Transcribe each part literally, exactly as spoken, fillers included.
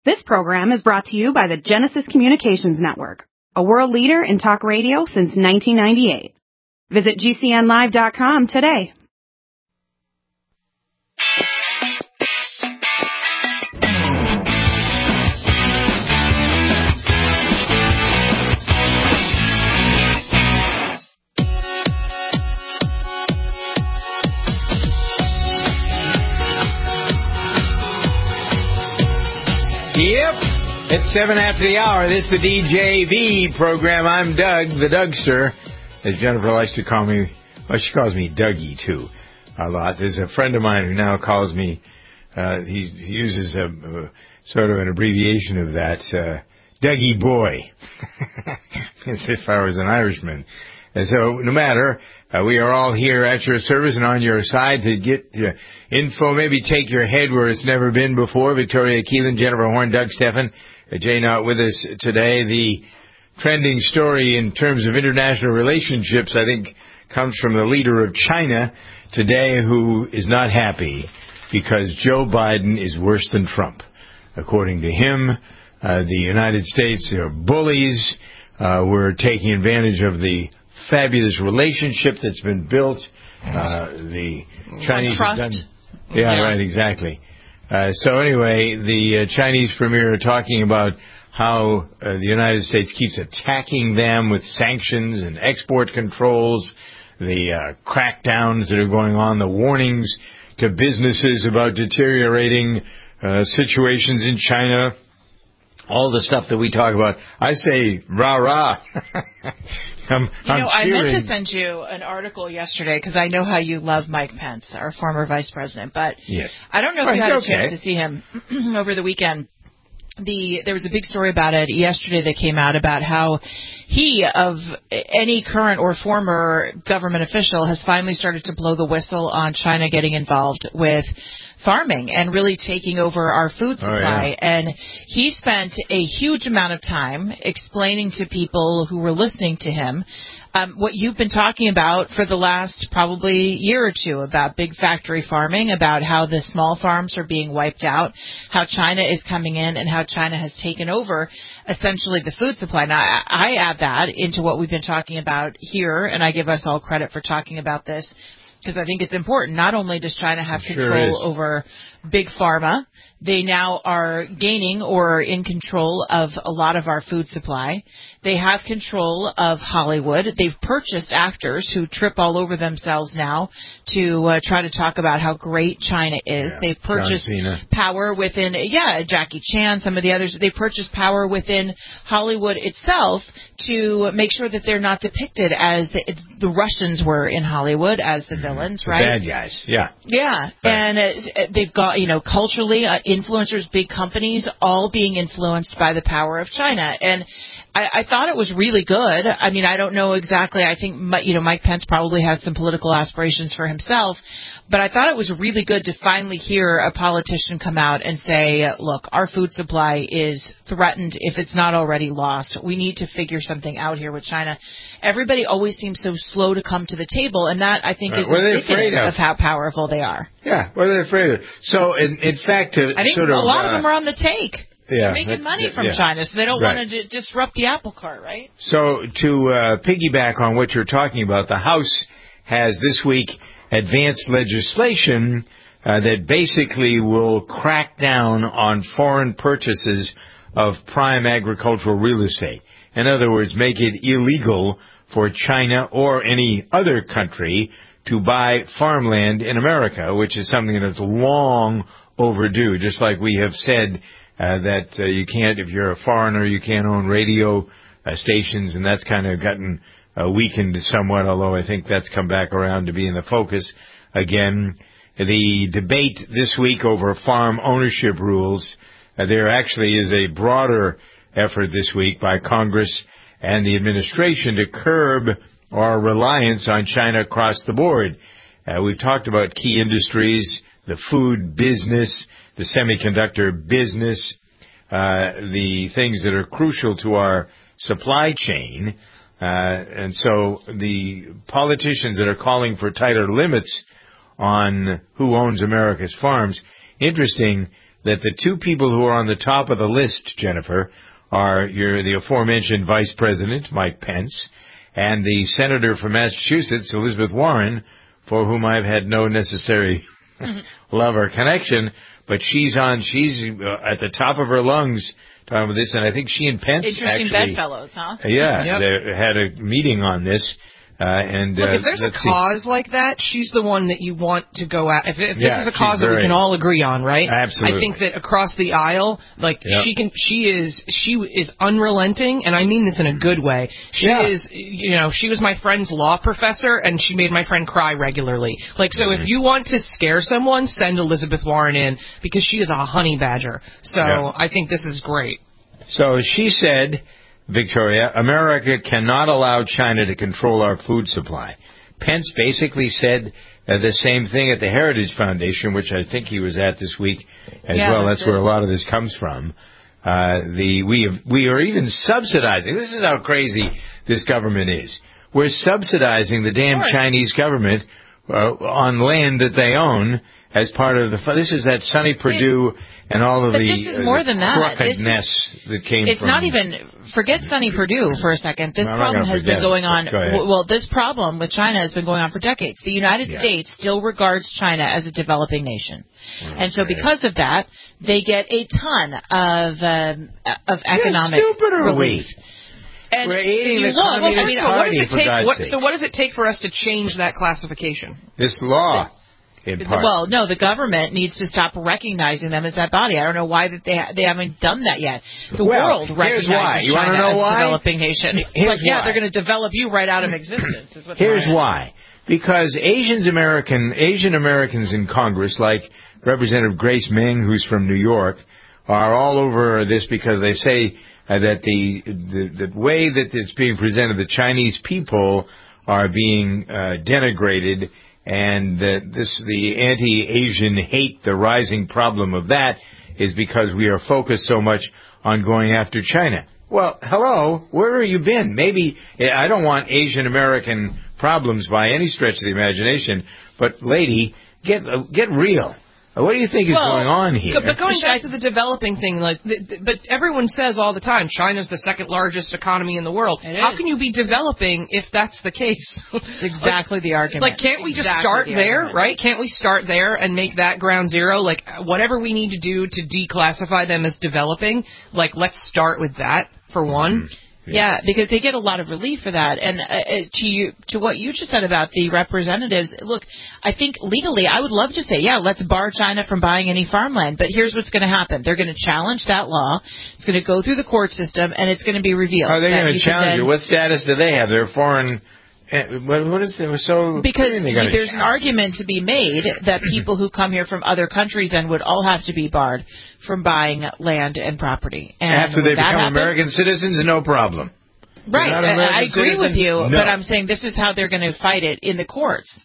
This program is brought to you by the Genesis Communications Network, a world leader in talk radio since nineteen ninety-eight. Visit G C N live dot com today. Yep, it's seven after the hour. This is the D J V program. I'm Doug, the Dougster, as Jennifer likes to call me. Well, she calls me Dougie, too, a lot. There's a friend of mine who now calls me, uh, he, he uses a, a sort of an abbreviation of that, uh, Dougie Boy, as if I was an Irishman. And so, no matter, uh, we are all here at your service and on your side to get uh, info, maybe take your head where it's never been before. Victoria Keelan, Jennifer Horn, Doug Steffen, uh, Jay not with us today. The trending story in terms of international relationships, I think, comes from the leader of China today, who is not happy because Joe Biden is worse than Trump. According to him, uh, the United States are bullies. Uh, we're taking advantage of the fabulous relationship that's been built. Uh, the Chinese have done, yeah, yeah, right, exactly. Uh, so anyway, the uh, Chinese premier are talking about how uh, the United States keeps attacking them with sanctions and export controls, the uh, crackdowns that are going on, the warnings to businesses about deteriorating uh, situations in China. All the stuff that we talk about. I say, rah, rah. I'm, you know, I'm I meant to send you an article yesterday because I know how you love Mike Pence, our former vice president. But yes. I don't know if well, you had okay. a chance to see him over the weekend. The There was a big story about it yesterday that came out about how he, of any current or former government official, has finally started to blow the whistle on China getting involved with farming and really taking over our food supply. Oh, yeah. And he spent a huge amount of time explaining to people who were listening to him Um, what you've been talking about for the last probably year or two about big factory farming, about how the small farms are being wiped out, how China is coming in, and how China has taken over essentially the food supply. Now, I, I add that into what we've been talking about here, and I give us all credit for talking about this, because I think it's important. Not only does China have sure control is. over big pharma, they now are gaining or in control of a lot of our food supply. They have control of Hollywood. They've purchased actors who trip all over themselves now to uh, try to talk about how great China is. Yeah. They've purchased power within, yeah, Jackie Chan, some of the others. They purchased power within Hollywood itself to make sure that they're not depicted as the, the Russians were in Hollywood, as the villains, the right? Bad guys, yeah. Yeah, right. and uh, they've got, you know, culturally, uh, influencers, big companies, all being influenced by the power of China. And I, I thought it was really good. I mean, I don't know exactly. I think, you know, Mike Pence probably has some political aspirations for himself, but I thought it was really good to finally hear a politician come out and say, look, our food supply is threatened if it's not already lost. We need to figure something out here with China. Everybody always seems so slow to come to the table, and that, I think, right. is What indicative of? of how powerful they are. Yeah, what are they afraid of? So, in, in fact, to I think sort a of, lot uh, of them are on the take. Yeah, They're making money that, from yeah. China, so they don't right. want to d- disrupt the apple cart, right? So to uh, piggyback on what you're talking about, the House has this week advanced legislation uh, that basically will crack down on foreign purchases of prime agricultural real estate. In other words, make it illegal for China or any other country to buy farmland in America, which is something that's long overdue, just like we have said Uh, that uh, you can't, if you're a foreigner, you can't own radio uh, stations, and that's kind of gotten uh, weakened somewhat, although I think that's come back around to being the focus again. The debate this week over farm ownership rules, uh, there actually is a broader effort this week by Congress and the administration to curb our reliance on China across the board. Uh, we've talked about key industries, the food business, the semiconductor business, uh, the things that are crucial to our supply chain. Uh, and so the politicians that are calling for tighter limits on who owns America's farms, interesting, that the two people who are on the top of the list, Jennifer, are your, the aforementioned Vice President, Mike Pence, and the Senator from Massachusetts, Elizabeth Warren, for whom I've had no necessary love or connection, but she's on, she's uh, at the top of her lungs talking about this, and I think she and Pence Interesting actually... bedfellows, huh? Yeah, Yep. they had a meeting on this. Uh, and Look, uh, if there's a cause see. like that, she's the one that you want to go at. If, if Yeah, this is a cause that very, we can all agree on, right? Absolutely. I think that across the aisle, like Yep. she can, she is, she is unrelenting, and I mean this in a good way. She Yeah. is, you know, she was my friend's law professor, and she made my friend cry regularly. Like, so Mm-hmm. if you want to scare someone, send Elizabeth Warren in because she is a honey badger. So Yep. I think this is great. So she said, Victoria, America cannot allow China to control our food supply. Pence basically said uh, the same thing at the Heritage Foundation, which I think he was at this week as Yeah, well. that's That's where it. a lot of this comes from. Uh, the we have, we are even subsidizing. This is how crazy this government is. We're subsidizing the damn Chinese government uh, on land that they own as part of the. This is that Sonny Perdue and all of But the, this is uh, more than that. This is- crookedness that came It's from. not even, forget Sonny Perdue for a second. This No, I'm not problem gonna has been forget it. going on, Go ahead. well, this problem with China has been going on for decades. The United Yeah. States still regards China as a developing nation. And so Okay. because of that, they get a ton of, um, of economic stupid are we? relief. And We're eating if you the look, well, I Communist mean, So what Party, does it for take? God's What, sake. so what does it take for us to change that classification? This law, in part. well, no, the government needs to stop recognizing them as that body. I don't know why that they ha- they haven't done that yet. The Well, world here's recognizes why. You wanna China know as why? a developing nation. It's Here's like, yeah, why. they're going to develop you right out of existence. Is what Here's they're- why. Because Asians American, Asian Americans in Congress, like Representative Grace Meng, who's from New York, are all over this because they say uh, that the, the the way that it's being presented, the Chinese people are being uh, denigrated, and that this the anti-Asian hate, the rising problem of that, is because we are focused so much on going after China. Well, hello, where have you been? Maybe, I don't want Asian American problems by any stretch of the imagination, but lady, get uh, get real. Uh, What do you think is Well, going on here? But going back to the developing thing, like, th- th- but everyone says all the time, China's the second largest economy in the world. It How is. can you be developing if that's the case? It's exactly the argument. Like, can't we just Exactly start the there, argument. right? Can't we start there and make that ground zero? Like, whatever we need to do to declassify them as developing, like, let's start with that for one. Yeah, because they get a lot of relief for that. And uh, uh, to you, to what you just said about the representatives, look, I think legally, I would love to say, yeah, let's bar China from buying any farmland. But here's what's going to happen: they're going to challenge that law. It's going to go through the court system, and it's going to be revealed. How are they that going to you can challenge then- it? What status do they have? They're foreign. eh, What, what is there so? Because what are they gonna there's an challenge? argument to be made that people who come here from other countries then would all have to be barred from buying land and property. And After they would that become happen? American citizens, no problem. Right, You're not an I, I American agree with citizen? you, No. but I'm saying this is how they're going to fight it in the courts.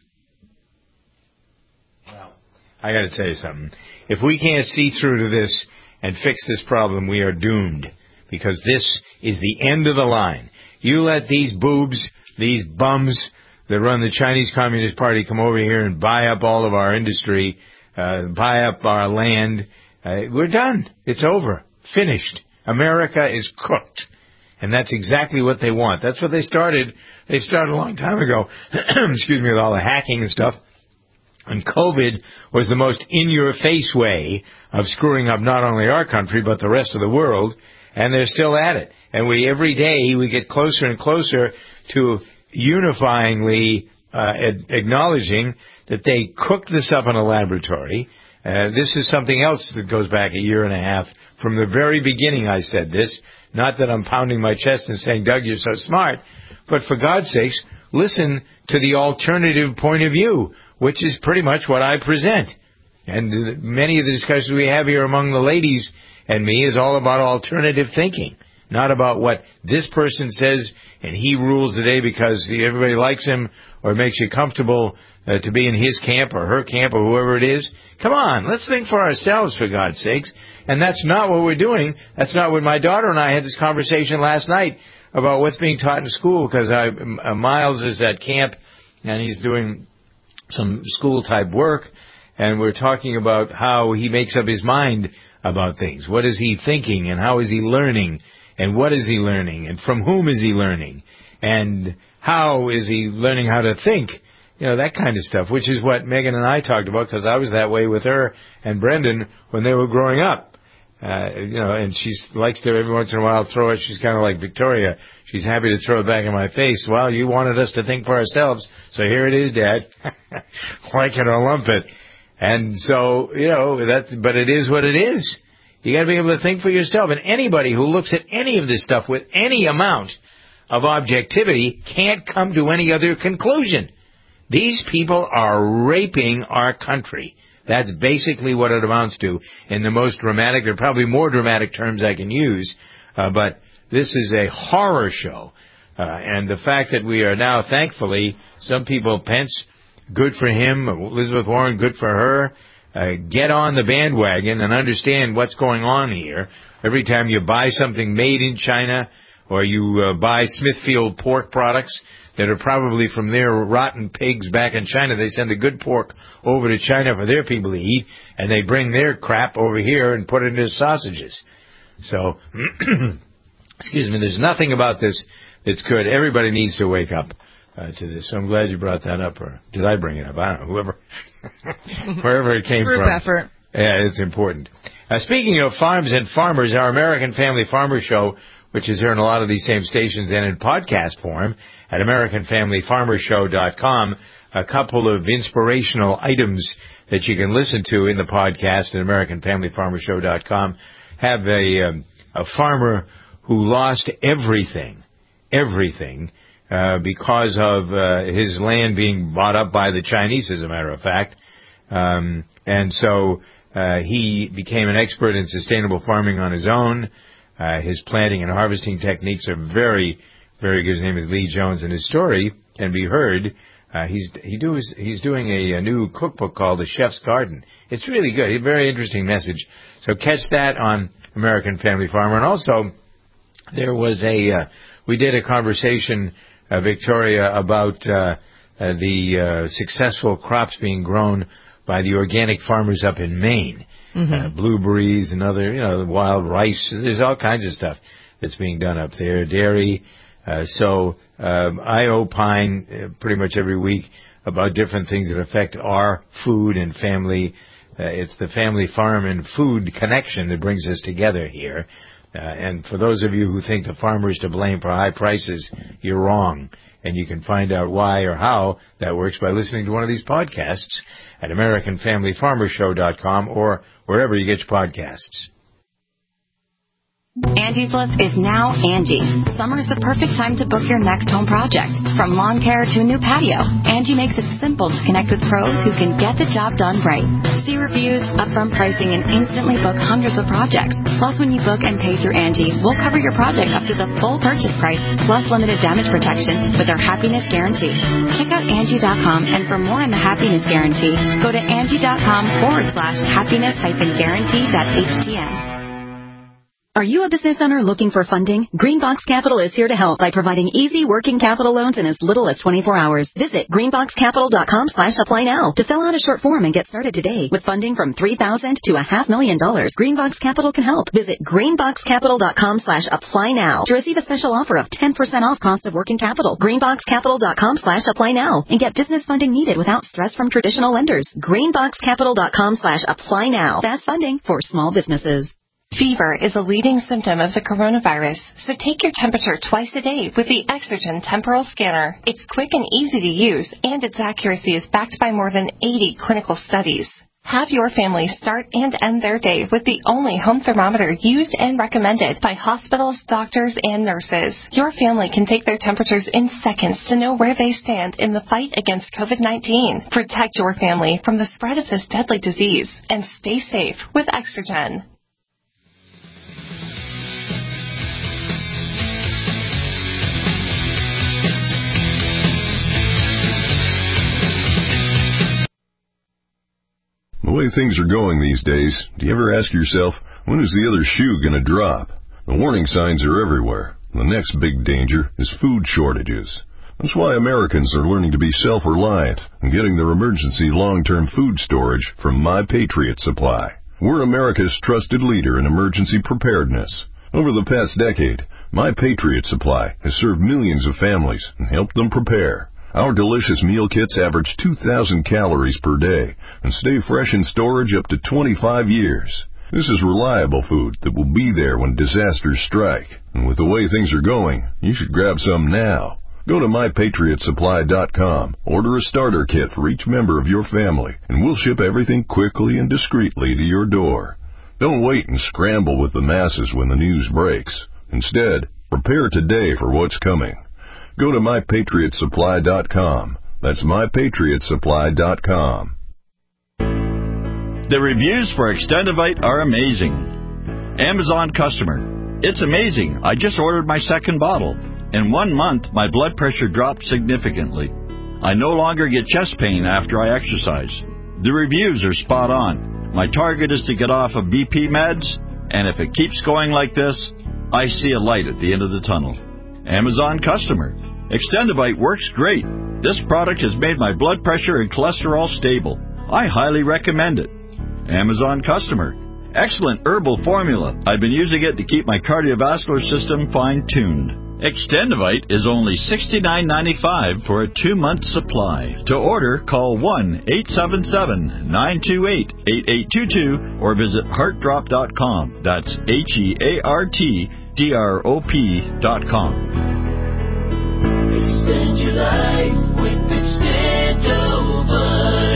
I got to tell you something. If we can't see through to this and fix this problem, we are doomed, because this is the end of the line. You let these boobs, these bums that run the Chinese Communist Party come over here and buy up all of our industry, uh, buy up our land. Uh, we're done. It's over. Finished. America is cooked. And that's exactly what they want. That's what they started. They started a long time ago. Excuse me, with all the hacking and stuff. And COVID was the most in-your-face way of screwing up not only our country, but the rest of the world. And they're still at it. And we, every day, we get closer and closer to unifyingly uh, ad- acknowledging that they cooked this up in a laboratory. Uh, this is something else that goes back a year and a half. From the very beginning, I said this. Not that I'm pounding my chest and saying, Doug, you're so smart. But for God's sakes, listen to the alternative point of view, which is pretty much what I present. And uh, many of the discussions we have here among the ladies and me is all about alternative thinking, not about what this person says and he rules the day because everybody likes him or makes you comfortable uh, to be in his camp or her camp or whoever it is. Come on, let's think for ourselves, for God's sakes. And that's not what we're doing. That's not what my daughter and I had this conversation last night about what's being taught in school, because I, uh, Miles is at camp and he's doing some school-type work. and we're talking about how he makes up his mind about things. What is he thinking, and how is he learning, and what is he learning, and from whom is he learning, and how is he learning how to think, you know, that kind of stuff, which is what Megan and I talked about, because I was that way with her and Brendan when they were growing up. Uh, you know, and she likes to every once in a while throw it. She's kind of like Victoria. She's happy to throw it back in my face. Well, you wanted us to think for ourselves, so here it is, Dad. Like it or lump it. And so, you know, that's, but it is what it is. You got to be able to think for yourself. And anybody who looks at any of this stuff with any amount of objectivity can't come to any other conclusion. These people are raping our country. That's basically what it amounts to in the most dramatic, there are probably more dramatic terms I can use, uh, but this is a horror show. Uh, and the fact that we are now, thankfully, some people, Pence, good for him, Elizabeth Warren, good for her, uh, get on the bandwagon and understand what's going on here. Every time you buy something made in China or you uh, buy Smithfield pork products that are probably from their rotten pigs back in China. They send the good pork over to China for their people to eat, and they bring their crap over here and put it into sausages. So, excuse me, there's nothing about this that's good. Everybody needs to wake up uh, to this. So I'm glad you brought that up. Or did I bring it up? I don't know. Whoever, wherever it came Group from. Group effort. Yeah, it's important. Uh, speaking of farms and farmers, our American Family Farmer Show, which is here in a lot of these same stations and in podcast form at American Family Farmer Show dot com. A couple of inspirational items that you can listen to in the podcast at American Family Farmer Show dot com have a, um, a farmer who lost everything, everything, uh, because of uh, his land being bought up by the Chinese, as a matter of fact. Um, and so uh, he became an expert in sustainable farming on his own. Uh, his planting and harvesting techniques are very, very good. His name is Lee Jones, and his story can be heard. Uh, he's he does he's doing a, a new cookbook called The Chef's Garden. It's really good. A very interesting message. So catch that on American Family Farmer. And also, there was a uh, we did a conversation, uh, Victoria, about uh, uh, the uh, successful crops being grown by the organic farmers up in Maine. Mm-hmm. Uh, blueberries and other, you know, wild rice. There's all kinds of stuff that's being done up there. Dairy. Uh, so um, I opine uh, pretty much every week about different things that affect our food and family. Uh, it's the family farm and food connection that brings us together here. Uh, and for those of you who think the farmer is to blame for high prices, you're wrong. And you can find out why or how that works by listening to one of these podcasts at American Family Farmer Show dot com or wherever you get your podcasts. Angie's List is now Angie. Summer is the perfect time to book your next home project. From lawn care to a new patio, Angie makes it simple to connect with pros who can get the job done right. See reviews, upfront pricing, and instantly book hundreds of projects. Plus, when you book and pay through Angie, we'll cover your project up to the full purchase price, plus limited damage protection with our Happiness Guarantee. Check out Angie dot com, and for more on the Happiness Guarantee, go to Angie dot com forward slash happiness hyphen guarantee dot H T M. Are you a business owner looking for funding? Greenbox Capital is here to help by providing easy working capital loans in as little as twenty-four hours. Visit greenbox capital dot com slash apply now to fill out a short form and get started today. With funding from three thousand dollars to a half million dollars, Greenbox Capital can help. Visit greenbox capital dot com slash apply now to receive a special offer of ten percent off cost of working capital. greenbox capital dot com slash apply now and get business funding needed without stress from traditional lenders. greenbox capital dot com slash apply now. Fast funding for small businesses. Fever is a leading symptom of the coronavirus, so take your temperature twice a day with the Exergen Temporal Scanner. It's quick and easy to use, and its accuracy is backed by more than eighty clinical studies. Have your family start and end their day with the only home thermometer used and recommended by hospitals, doctors, and nurses. Your family can take their temperatures in seconds to know where they stand in the fight against COVID nineteen. Protect your family from the spread of this deadly disease, and stay safe with Exergen. The way things are going these days, do you ever ask yourself, when is the other shoe going to drop? The warning signs are everywhere. The next big danger is food shortages. That's why Americans are learning to be self-reliant and getting their emergency long-term food storage from My Patriot Supply. We're America's trusted leader in emergency preparedness. Over the past decade, My Patriot Supply has served millions of families and helped them prepare. Our delicious meal kits average two thousand calories per day and stay fresh in storage up to twenty-five years. This is reliable food that will be there when disasters strike. And with the way things are going, you should grab some now. Go to my patriot supply dot com, order a starter kit for each member of your family, and we'll ship everything quickly and discreetly to your door. Don't wait and scramble with the masses when the news breaks. Instead, prepare today for what's coming. Go to my patriot supply dot com. That's my patriot supply dot com. The reviews for Extendivite are amazing. Amazon customer. It's amazing. I just ordered my second bottle. In one month, my blood pressure dropped significantly. I no longer get chest pain after I exercise. The reviews are spot on. My target is to get off of B P meds, and if it keeps going like this, I see a light at the end of the tunnel. Amazon customer. Extendivite works great. This product has made my blood pressure and cholesterol stable. I highly recommend it. Amazon customer. Excellent herbal formula. I've been using it to keep my cardiovascular system fine-tuned. Extendivite is only sixty-nine ninety-five for a two-month supply. To order, call one eight seven seven, nine two eight, eight eight two two or visit heart drop dot com. That's H E A R T D R O P dot com. Extend your life with Extendivite.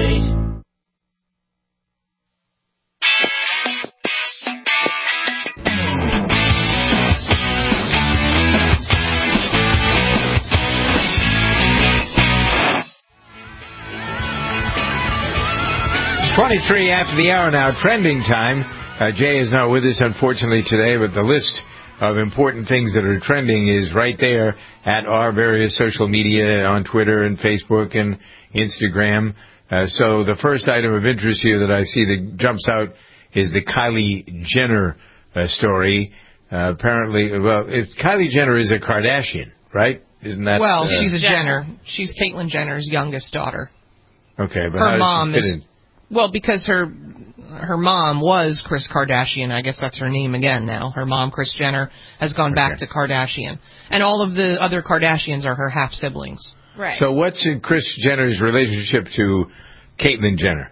twenty-three after the hour now, trending time. Uh, Jay is not with us, unfortunately, today, but the list of important things that are trending is right there at our various social media on Twitter and Facebook and Instagram. Uh, so the first item of interest here that I see that jumps out is the Kylie Jenner uh, story. Uh, apparently, well, if Kylie Jenner is a Kardashian, right? Isn't that? Well, uh, she's a Jenner. She's Caitlyn Jenner's youngest daughter. Okay, but her how mom does she fit is in? Well, because her her mom was Kris Kardashian. I guess that's her name again now. Her mom, Kris Jenner, has gone back Okay. to Kardashian, and all of the other Kardashians are her half siblings. Right. So what's in Kris Jenner's relationship to Caitlyn Jenner?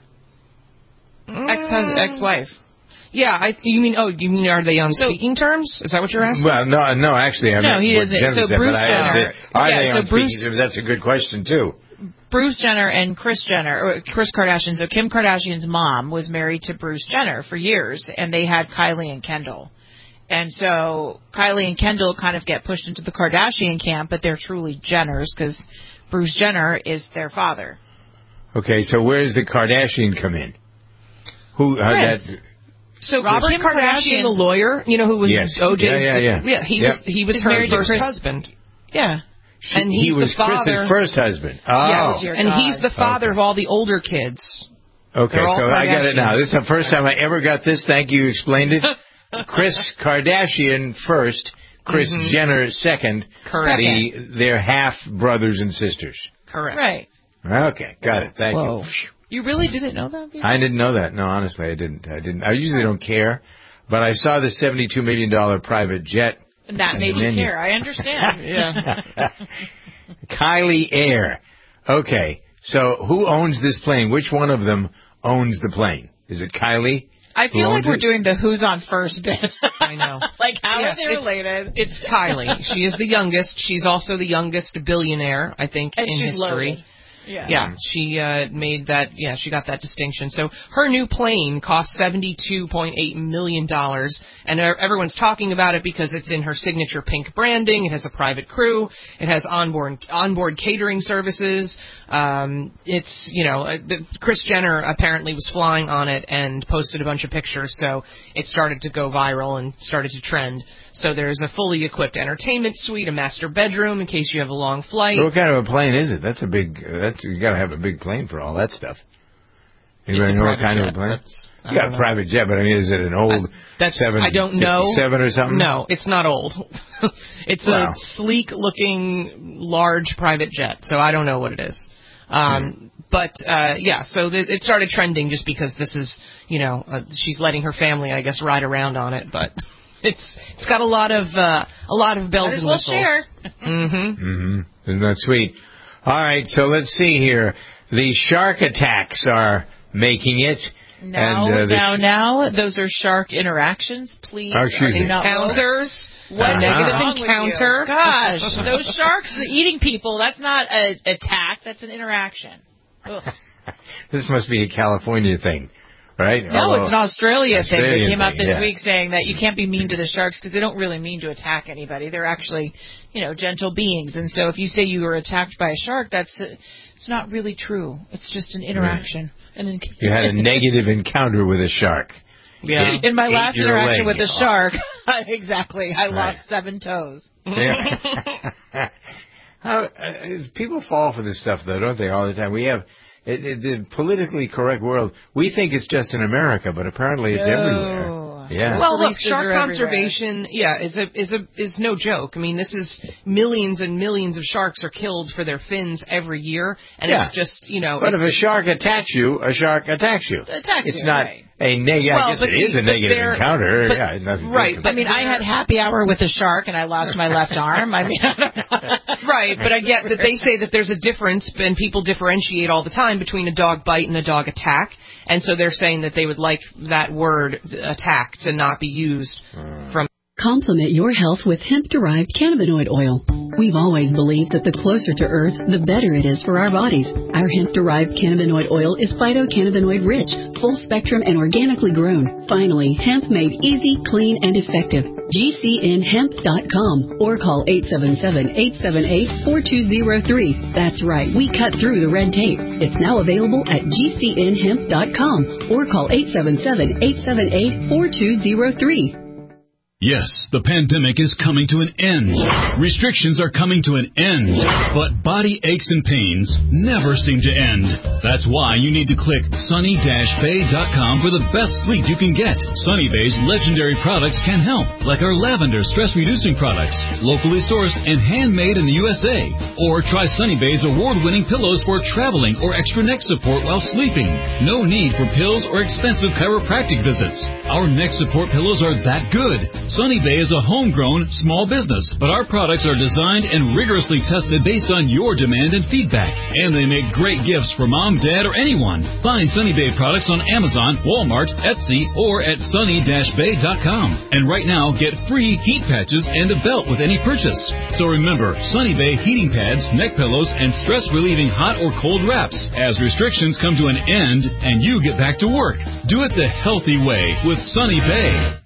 Ex ex-wife. Yeah, I, you mean? Oh, you mean are they on So- speaking terms? Is that what you're asking? Well, no, no, actually, I No, meant he what isn't. Jenner So said, Bruce but I- Jenner- Are yeah, they so on Bruce- speaking terms? That's a good question too. Bruce Jenner and Kris Jenner, or Kris Kardashian, so Kim Kardashian's mom was married to Bruce Jenner for years, and they had Kylie and Kendall. And so Kylie and Kendall kind of get pushed into the Kardashian camp, but they're truly Jenners because Bruce Jenner is their father. Okay, so where does the Kardashian come in? Who? How Chris. that? So Robert Kim Kardashian, Kardashian- the lawyer, you know, who was Yes. O J's, Yeah, yeah, yeah. he Yep. was he was He's her married to first Kris. husband. Yeah. She, And he he's the was Chris's father- first husband. Oh, Yes, Dear and God. he's the father Okay. of all the older kids. okay. They're all So I got it now. Kardashians. This is the first time I ever got this. Thank you. You explained it. Kris Kardashian first, Kris Mhm. Jenner second. Correct. The, they're half brothers and sisters. Correct. Right. Okay, got it. Thank Whoa. you. You really didn't know that before? I didn't know that. No, honestly, I didn't. I didn't. I usually don't care, but I saw the seventy-two million dollars private jet. And that on made the you menu. care. I understand. Yeah. Kylie Air. Okay, so who owns this plane? Which one of them owns the plane? Is it Kylie? I Who feel like owns we're it? doing the who's on first bit. I know. Like, how Yeah, are they it's- related? It's Kylie. She is the youngest. She's also the youngest billionaire, I think, And in she's history. loaded. Yeah. Yeah, she uh, made that. Yeah, she got that distinction. So her new plane cost seventy-two point eight million dollars, and uh, everyone's talking about it because it's in her signature pink branding. It has a private crew. It has onboard onboard catering services. Um, it's you know, uh, the, Kris Jenner apparently was flying on it and posted a bunch of pictures, so it started to go viral and started to trend. So there's a fully equipped entertainment suite, a master bedroom in case you have a long flight. So what kind of a plane is it? That's a big. Uh, that's you got to have a big plane for all that stuff. Anybody know what kind jet. of a plane? You got a private jet, but I mean, is it an old I, that's, seven I don't know. Seven or something? No, it's not old. It's wow. a sleek-looking, large private jet, so I don't know what it is. Um, hmm. But, uh, yeah, so th- it started trending just because this is, you know, uh, she's letting her family, I guess, ride around on it, but it's it's got a lot of uh, a lot of bells and whistles. Share. Mm-hmm. Mm-hmm. Isn't that sweet? All right, so let's see here. The shark attacks are making it. Now, and, uh, now, sh- now, those are shark interactions, please. Oh, excuse me. Encounters. What a negative encounter. Gosh, those sharks eating people, that's not an attack, that's an interaction. This must be a California thing, right? No, Although, it's an Australia thing that came out this yeah. week saying that you can't be mean to the sharks because they don't really mean to attack anybody. They're actually, you know, gentle beings. And so if you say you were attacked by a shark, that's uh, it's not really true. It's just an interaction. Right. An enc- you had a negative encounter with a shark. Yeah. In my last interaction with the oh. shark, exactly, I right. lost seven toes. Yeah. How, uh, people fall for this stuff, though, don't they, all the time? We have it, it, the politically correct world. We think it's just in America, but apparently it's no. everywhere. Yeah. Well, look, shark conservation, yeah, is a is a is no joke. I mean, this is millions and millions of sharks are killed for their fins every year, and yeah. it's just, you know. But if a shark attacks you, a shark attacks you. Attacks it's you, not right. a negative. Well, I guess it is a negative encounter. But, yeah, nothing right. I mean, I had happy hour with a shark, and I lost my left arm. I mean, I don't know. Right, but I get that they say that there's a difference, and people differentiate all the time between a dog bite and a dog attack, and so they're saying that they would like that word attack to not be used from. Complement your health with hemp-derived cannabinoid oil. We've always believed that the closer to Earth, the better it is for our bodies. Our hemp-derived cannabinoid oil is phytocannabinoid-rich, full-spectrum, and organically grown. Finally, hemp made easy, clean, and effective. G C N hemp dot com or call eight seven seven, eight seven eight, four two zero three. That's right, we cut through the red tape. It's now available at G C N hemp dot com or call eight seven seven, eight seven eight, four two zero three. Yes, the pandemic is coming to an end. Restrictions are coming to an end. But body aches and pains never seem to end. That's why you need to click sunny dash bay dot com for the best sleep you can get. Sunny Bay's legendary products can help, like our lavender stress-reducing products, locally sourced and handmade in the U S A. Or try Sunny Bay's award-winning pillows for traveling or extra neck support while sleeping. No need for pills or expensive chiropractic visits. Our neck support pillows are that good. Sunny Bay is a homegrown, small business, but our products are designed and rigorously tested based on your demand and feedback. And they make great gifts for mom, dad, or anyone. Find Sunny Bay products on Amazon, Walmart, Etsy, or at sunny dash bay dot com. And right now, get free heat patches and a belt with any purchase. So remember, Sunny Bay heating pads, neck pillows, and stress-relieving hot or cold wraps as restrictions come to an end and you get back to work. Do it the healthy way with Sunny Bay.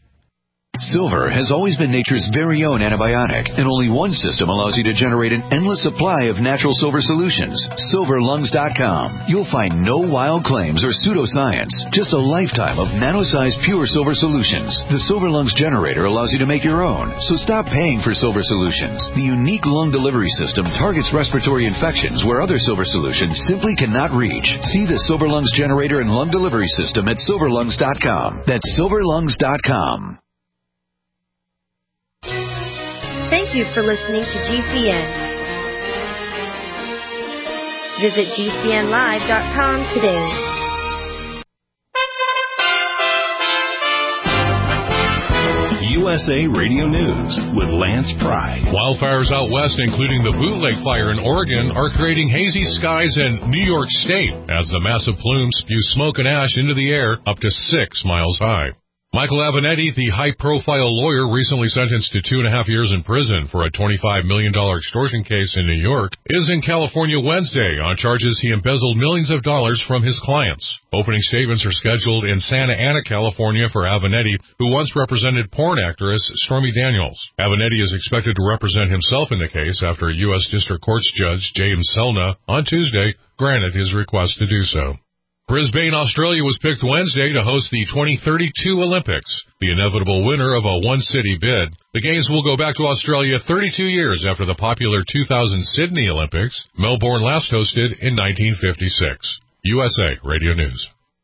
Silver has always been nature's very own antibiotic, and only one system allows you to generate an endless supply of natural silver solutions. silver lungs dot com. You'll find no wild claims or pseudoscience, just a lifetime of nano-sized pure silver solutions. The Silver Lungs generator allows you to make your own, so stop paying for silver solutions. The unique lung delivery system targets respiratory infections where other silver solutions simply cannot reach. See the Silver Lungs generator and lung delivery system at silver lungs dot com. That's silver lungs dot com. Thank you for listening to G C N. Visit G C N live dot com today. U S A Radio News with Lance Pry. Wildfires out west, including the Boot Lake fire in Oregon, are creating hazy skies in New York State as the massive plumes spew smoke and ash into the air up to six miles high. Michael Avenatti, the high-profile lawyer recently sentenced to two and a half years in prison for a twenty-five million dollars extortion case in New York, is in California Wednesday on charges he embezzled millions of dollars from his clients. Opening statements are scheduled in Santa Ana, California for Avenatti, who once represented porn actress Stormy Daniels. Avenatti is expected to represent himself in the case after U S District Court's Judge James Selna on Tuesday granted his request to do so. Brisbane, Australia was picked Wednesday to host the twenty thirty-two Olympics, the inevitable winner of a one-city bid. The Games will go back to Australia thirty-two years after the popular two thousand Sydney Olympics, Melbourne last hosted in nineteen fifty-six. U S A Radio News.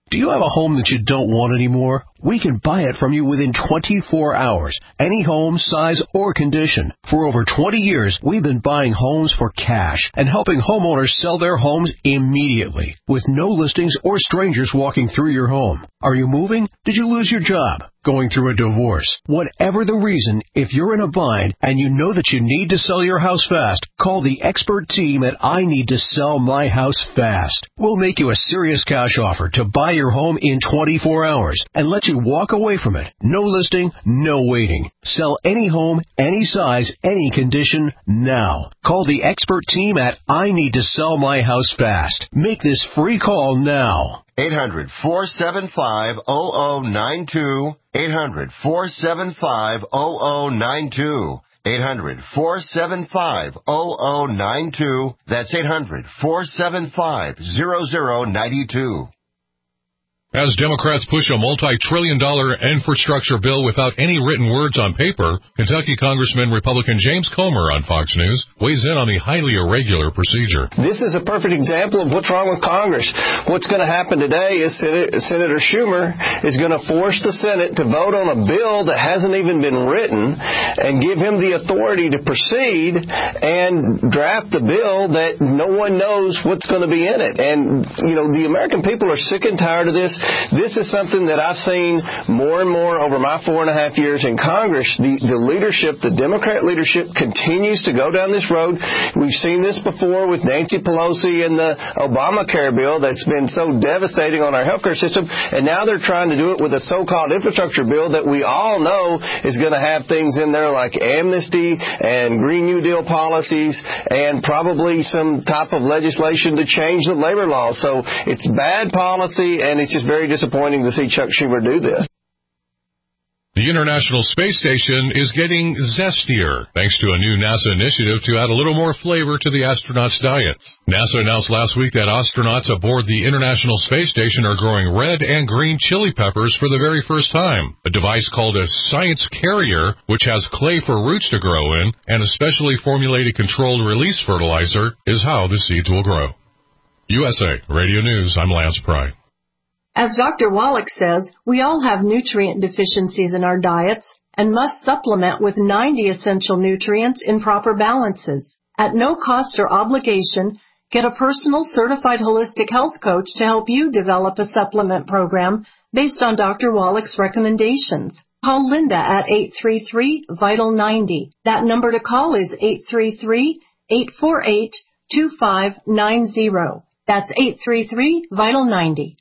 Do you have a home that you don't want anymore? We can buy it from you within twenty-four hours. Any home, size, or condition. For over twenty years, we've been buying homes for cash and helping homeowners sell their homes immediately with no listings or strangers walking through your home. Are you moving? Did you lose your job? Going through a divorce? Whatever the reason, if you're in a bind and you know that you need to sell your house fast, call the expert team at I Need to Sell My House Fast. We'll make you a serious cash offer to buy your home in twenty-four hours and let you walk away from it. No listing, no waiting. Sell any home, any size, any condition, now. Call the expert team at I Need to Sell My House Fast. Make this free call now. eight hundred, four seven five, zero zero nine two. eight hundred, four seven five, zero zero nine two. eight hundred, four seven five, zero zero nine two. That's eight hundred, four seven five, zero zero nine two. As Democrats push a multi-trillion dollar infrastructure bill without any written words on paper, Kentucky Congressman Republican James Comer on Fox News weighs in on the highly irregular procedure. This is a perfect example of what's wrong with Congress. What's going to happen today is Senator Schumer is going to force the Senate to vote on a bill that hasn't even been written and give him the authority to proceed and draft the bill that no one knows what's going to be in it. And, you know, the American people are sick and tired of this. This is something that I've seen more and more over my four and a half years in Congress. The, the leadership, the Democrat leadership, continues to go down this road. We've seen this before with Nancy Pelosi and the Obamacare bill that's been so devastating on our healthcare system, and now they're trying to do it with a so-called infrastructure bill that we all know is going to have things in there like amnesty and Green New Deal policies and probably some type of legislation to change the labor laws. So it's bad policy, and it's just very disappointing to see Chuck Schumer do this. The International Space Station is getting zestier thanks to a new NASA initiative to add a little more flavor to the astronauts' diets. NASA announced last week that astronauts aboard the International Space Station are growing red and green chili peppers for the very first time. A device called a Science Carrier, which has clay for roots to grow in, and a specially formulated controlled release fertilizer, is how the seeds will grow. U S A Radio News, I'm Lance Pry. As Doctor Wallach says, we all have nutrient deficiencies in our diets and must supplement with ninety essential nutrients in proper balances. At no cost or obligation, get a personal certified holistic health coach to help you develop a supplement program based on Doctor Wallach's recommendations. Call Linda at eight three three, vital ninety. That number to call is eight three three, eight four eight, two five nine zero. That's eight three three, vital ninety.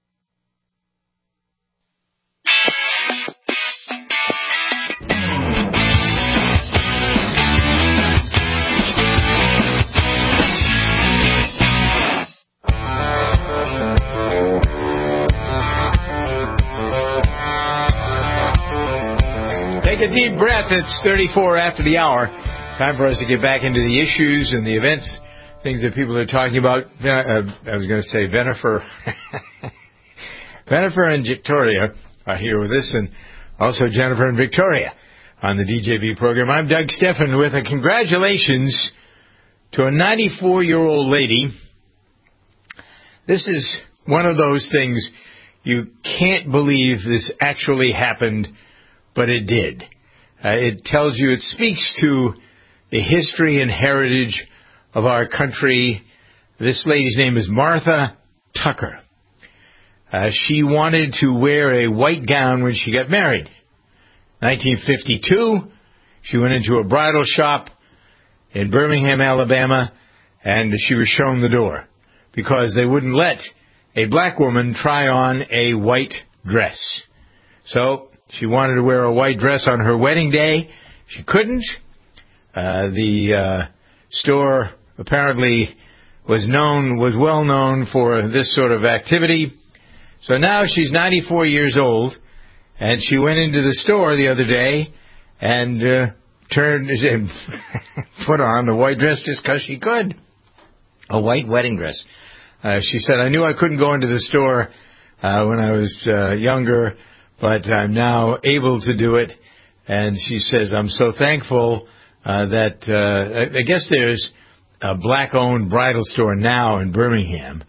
Take a deep breath. It's thirty-four after the hour. Time for us to get back into the issues and the events, things that people are talking about. Uh, I was going to say Jennifer. Jennifer and Victoria are here with us, and also Jennifer and Victoria on the D J V program. I'm Doug Steffen with a congratulations to a ninety-four-year-old lady. This is one of those things you can't believe this actually happened, but it did. Uh, it tells you, it speaks to the history and heritage of our country. This lady's name is Martha Tucker. Uh, she wanted to wear a white gown when she got married. nineteen fifty-two, she went into a bridal shop in Birmingham, Alabama, and she was shown the door because they wouldn't let a black woman try on a white dress. So she wanted to wear a white dress on her wedding day. She couldn't. Uh, the uh, store apparently was known, was well known for this sort of activity. So now she's ninety-four years old, and she went into the store the other day and uh, turned and put on the white dress just because she could. A white wedding dress. Uh, she said, I knew I couldn't go into the store uh, when I was uh, younger, but I'm now able to do it. And she says, I'm so thankful uh, that uh, I guess there's a black-owned bridal store now in Birmingham.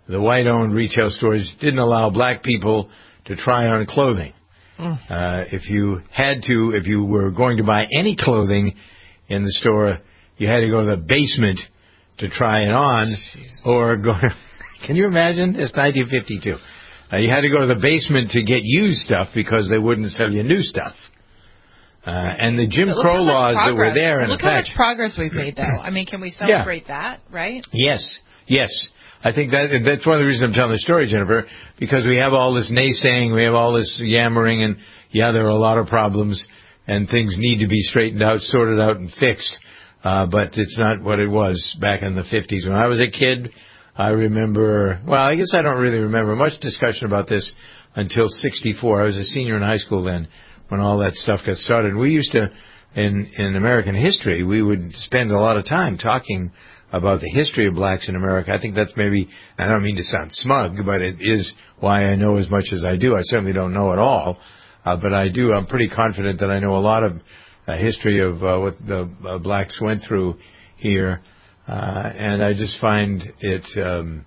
the white-owned retail stores didn't allow black people to try on clothing. Mm. Uh, if you had to, if you were going to buy any clothing in the store, you had to go to the basement to try it on, Jeez. or go. Can you imagine? It's nineteen fifty-two. Uh, you had to go to the basement to get used stuff because they wouldn't sell you new stuff. Uh, and the Jim Crow laws that were there in Look effect. how much progress we've made, though. I mean, can we celebrate yeah. that, right? Yes, yes. I think that that's one of the reasons I'm telling the story, Jennifer, because we have all this naysaying, we have all this yammering, and, yeah, there are a lot of problems, and things need to be straightened out, sorted out, and fixed. Uh, but it's not what it was back in the fifties. When I was a kid, I remember, well, I guess I don't really remember much discussion about this until sixty-four. I was a senior in high school then when all that stuff got started. We used to, in, in American history, we would spend a lot of time talking about the history of blacks in America. I think that's maybe, I don't mean to sound smug, but it is why I know as much as I do. I certainly don't know it all, uh, but I do. I'm pretty confident that I know a lot of uh, history of uh, what the uh, blacks went through here, uh, and I just find it... Um,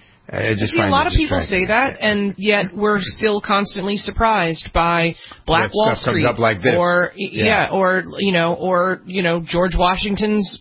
I just See, find a lot it of people say that, and yet we're still constantly surprised by Black That Wall stuff Street, comes up like this. or Yeah. yeah, or you know, or you know, George Washington's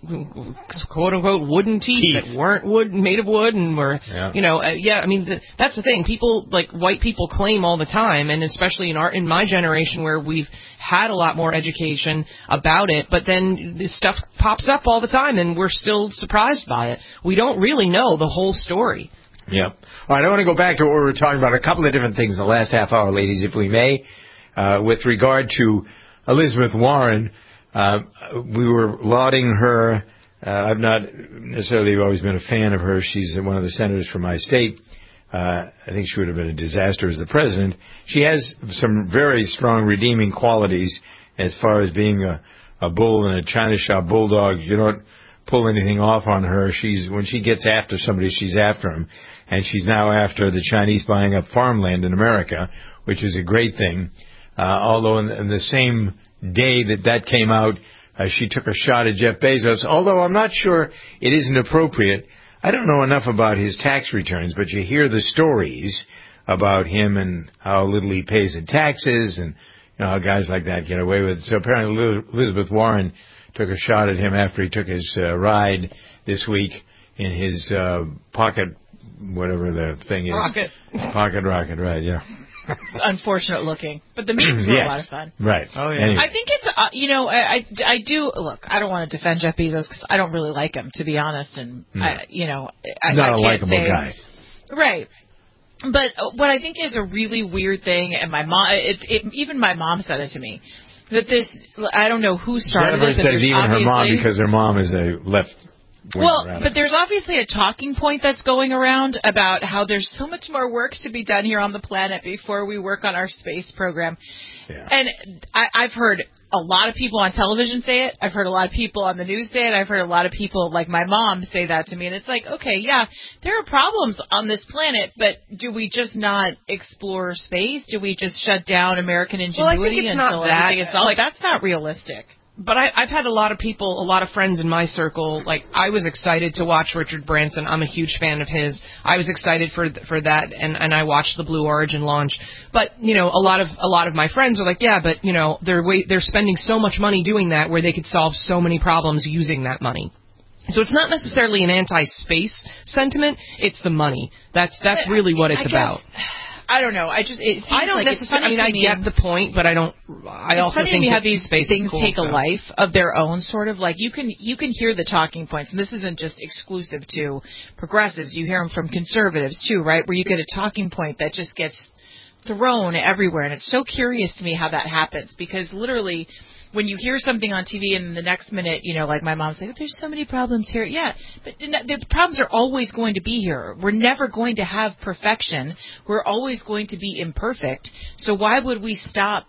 quote unquote wooden teeth, Teeth. that weren't wood, made of wood, and were Yeah. you know, uh, yeah. I mean, th- that's the thing. People like white people claim all the time, and especially in our in my generation where we've had a lot more education about it, but then this stuff pops up all the time, and we're still surprised by it. We don't really know the whole story. Yep. All right, I want to go back to what we were talking about, a couple of different things in the last half hour, ladies, if we may. Uh, with regard to Elizabeth Warren, uh, we were lauding her. Uh, I've not necessarily always been a fan of her. She's one of the senators from my state. Uh, I think she would have been a disaster as the president. She has some very strong redeeming qualities as far as being a, a bull and a China shop bulldog. You don't pull anything off on her. She's when she gets after somebody, she's after him. And she's now after the Chinese buying up farmland in America, which is a great thing. Uh, although in, in the same day that that came out, uh, she took a shot at Jeff Bezos. Although I'm not sure it isn't appropriate. I don't know enough about his tax returns, but you hear the stories about him and how little he pays in taxes and you know how guys like that get away with it. So apparently Elizabeth Warren took a shot at him after he took his uh, ride this week in his uh, pocket whatever the thing is. Rocket. Pocket rocket, right, yeah. It's unfortunate looking, but the memes were yes. a lot of fun. Right. Oh, yeah. Anyway. I think it's, uh, you know, I, I, I do, look, I don't want to defend Jeff Bezos because I don't really like him, to be honest, and, no. I, you know, I, Not I a can't likable say, guy. Right. But what I think is a really weird thing, and my mom, it, it, even my mom said it to me, that this, I don't know who started Jennifer it, but says there's even her mom obviously- because her mom is a left. Well, but there's obviously a talking point that's going around about how there's so much more work to be done here on the planet before we work on our space program. Yeah. And I, I've heard a lot of people on television say it. I've heard a lot of people on the news say it. I've heard a lot of people, like my mom, say that to me. And it's like, okay, yeah, there are problems on this planet, but do we just not explore space? Do we just shut down American ingenuity Well, I think it's until not that. everything is solved? Like, that's not realistic. But I, I've had a lot of people, a lot of friends in my circle. Like, I was excited to watch Richard Branson. I'm a huge fan of his. I was excited for for that, and, and I watched the Blue Origin launch. But you know, a lot of a lot of my friends are like, yeah, but you know, they're way, they're spending so much money doing that, where they could solve so many problems using that money. So it's not necessarily an anti-space sentiment. It's the money. That's that's really what it's I guess, about. I don't know. I just it seems I don't like necessarily. I mean, I get the point, but I don't. I it's also funny think to me that how these space things is cool, take so. a life of their own, sort of like you can you can hear the talking points, and this isn't just exclusive to progressives. You hear them from conservatives too, right? Where you get a talking point that just gets thrown everywhere, and it's so curious to me how that happens because literally. When you hear something on T V and the next minute, you know, like my mom's like, oh, there's so many problems here. Yeah, but the problems are always going to be here. We're never going to have perfection. We're always going to be imperfect. So why would we stop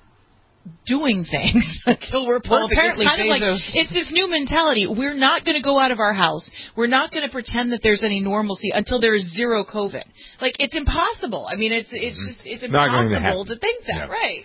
doing things until we're perfect? Well, apparently it's kind Bezos... of like, it's this new mentality. We're not going to go out of our house. We're not going to pretend that there's any normalcy until there is zero COVID. Like, it's impossible. I mean, it's it's just it's Not going to impossible happen. to think that, Yeah. right?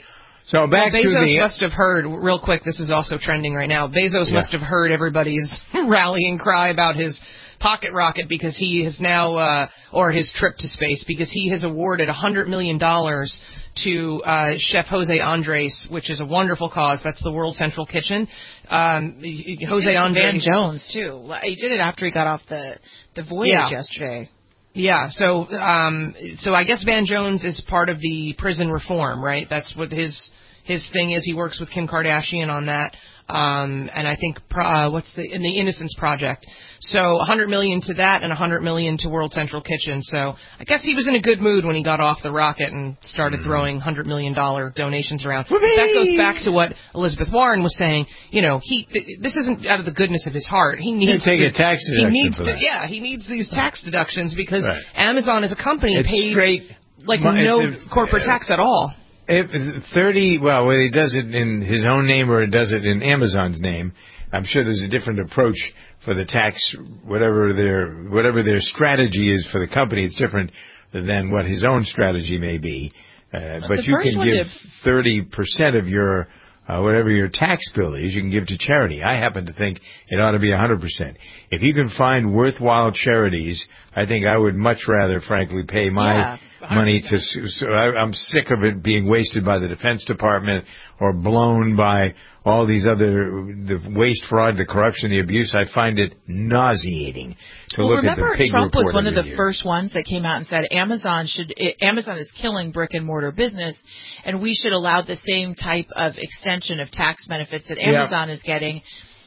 So back well, to Bezos the... must have heard, real quick, this is also trending right now, Bezos Yeah. must have heard everybody's rallying cry about his pocket rocket because he has now, uh, or his trip to space, because he has awarded one hundred million dollars to uh, Chef Jose Andres, which is a wonderful cause. That's the World Central Kitchen. Um, Jose Andres. Van Jones, too. He did it after he got off the, the voyage Yeah. yesterday. Yeah, so um, so I guess Van Jones is part of the prison reform, right? That's what his his thing is. He works with Kim Kardashian on that, um, and I think uh, what's the in the Innocence Project. So one hundred million to that, and one hundred million to World Central Kitchen. So I guess he was in a good mood when he got off the rocket and started mm-hmm. throwing one hundred million dollars donations around. But that goes back to what Elizabeth Warren was saying. You know, he th- this isn't out of the goodness of his heart. He needs take to a tax deduction He needs for to, that. yeah, he needs these tax deductions because Right. Amazon as a company It's paid straight, like it's no a- corporate tax at all. If thirty, well, whether he does it in his own name or he does it in Amazon's name, I'm sure there's a different approach for the tax, whatever their whatever their strategy is for the company. It's different than what his own strategy may be. Uh, but the you first can one give did- thirty percent of your uh, whatever your tax bill is, you can give to charity. I happen to think it ought to be one hundred percent. If you can find worthwhile charities, I think I would much rather, frankly, pay my Yeah. money to. So I, I'm sick of it being wasted by the Defense Department or blown by all these other the waste, fraud, the corruption, the abuse. I find it nauseating to well, look at the remember, pig Trump report was one of every the year. first ones that came out and said Amazon should it, Amazon is killing brick and mortar business, and we should allow the same type of extension of tax benefits that Yeah. Amazon is getting